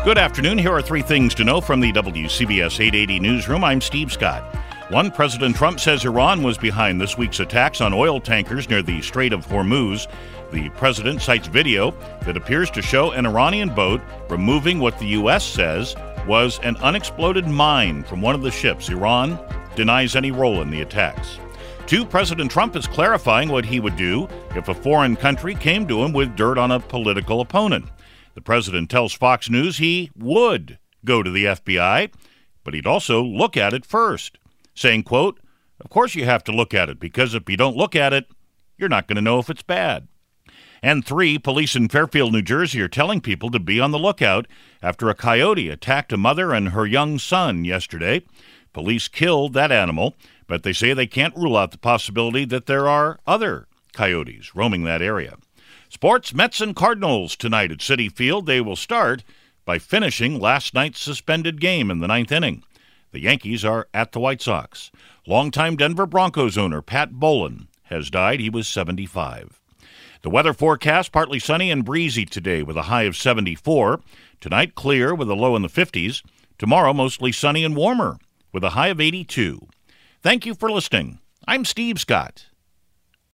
Good afternoon. Here are three things to know from the WCBS 880 newsroom. I'm Steve Scott. One, President Trump says Iran was behind this week's attacks on oil tankers near the Strait of Hormuz. The president cites video that appears to show an Iranian boat removing what the U.S. says was an unexploded mine from one of the ships. Iran denies any role in the attacks. Two, President Trump is clarifying what he would do if a foreign country came to him with dirt on a political opponent. The president tells Fox News he would go to the FBI, but he'd also look at it first, saying, quote, "Of course you have to look at it, because if you don't look at it, you're not going to know if it's bad." And three, police in Fairfield, New Jersey are telling people to be on the lookout after a coyote attacked a mother and her young son yesterday. Police killed that animal, but they say they can't rule out the possibility that there are other coyotes roaming that area. Sports, Mets and Cardinals tonight at Citi Field. They will start by finishing last night's suspended game in the ninth inning. The Yankees are at the White Sox. Longtime Denver Broncos owner Pat Bowlen has died. He was 75. The weather forecast, partly sunny and breezy today with a high of 74. Tonight, clear with a low in the 50s. Tomorrow, mostly sunny and warmer with a high of 82. Thank you for listening. I'm Steve Scott.